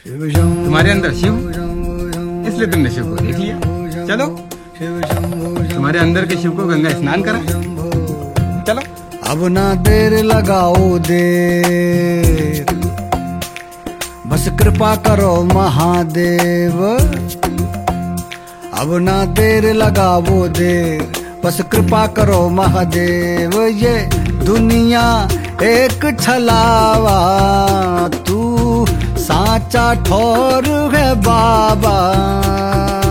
तुम्हारे अंदर शिव, इसलिए तुमने शिव को देख लिया। चलो तुम्हारे अंदर के शिव को गंगा स्नान करा। चलो। अब ना देर लगाओ देर, बस कृपा करो महादेव। अब ना देर लगाओ देर, बस कृपा करो महादेव। ये दुनिया एक छलावा, तू साचा ठोर है बाबा।